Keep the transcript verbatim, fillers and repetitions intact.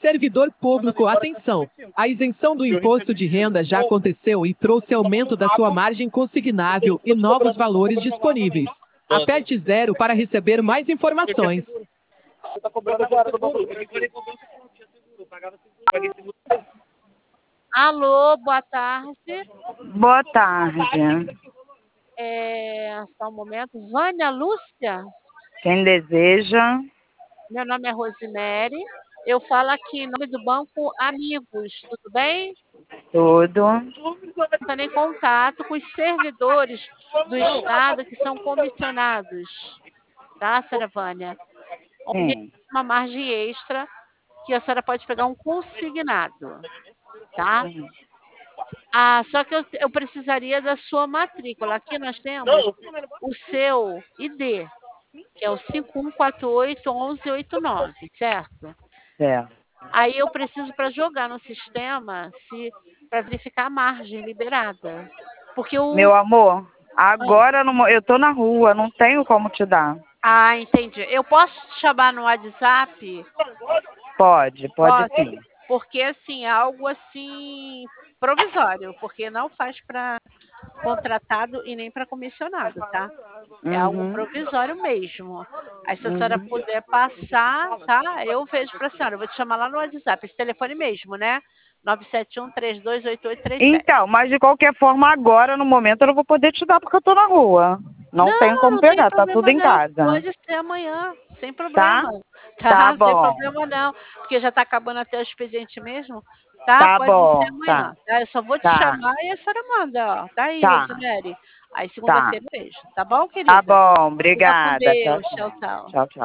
Servidor público, atenção! A isenção do imposto de renda já aconteceu e trouxe aumento da sua margem consignável e novos valores disponíveis. Aperte zero para receber mais informações. Alô, boa tarde. Boa tarde. É, só um momento. Vânia Lúcia? Quem deseja? Meu nome é Rosemary. Eu falo aqui em nome do Banco Amigos, tudo bem? Tudo. Estou em contato com os servidores do Estado que são comissionados, tá, senhora Vânia? Onde Sim. uma margem extra que a senhora pode pegar um consignado, tá? Sim. Ah, só que eu, eu precisaria da sua matrícula. Aqui nós temos o seu I D, que é o cinco um quatro oito um um oito nove, certo? Certo. Aí eu preciso para jogar no sistema, se para verificar a margem liberada. Porque o. Meu amor, Ah, agora no mo- eu tô na rua, não tenho como te dar. ah, entendi. Eu posso te chamar no WhatsApp? Pode, pode Posso. sim. Porque assim, é algo assim provisório, porque não faz para contratado e nem para comissionado, tá? É algo Uhum. provisório mesmo. Aí se a senhora Uhum. puder passar, tá? Eu vejo para a senhora. Eu vou te chamar lá no WhatsApp, esse telefone mesmo, né? nove sete um, três dois oito oito três sete. Então, mas de qualquer forma, agora, no momento, eu não vou poder te dar porque eu tô na rua. Não tenho Não, como não tem pegar, tá tudo problema em não. casa. Pode ser amanhã, sem Tá? problema. Tá Tá? Sem bom. problema não. Porque já tá acabando até o expediente mesmo. Tá? Tá Pode ser bom. amanhã. Tá. Tá? Eu só vou te Tá. chamar e a senhora manda, ó. Tá aí, Tá. Rosemary. Aí Tá. segunda-feira eu vejo. Tá bom, Tá querida? bom. Fica com Obrigada. Tchau, Deus. tchau. Tchau, tchau. Tchau, tchau.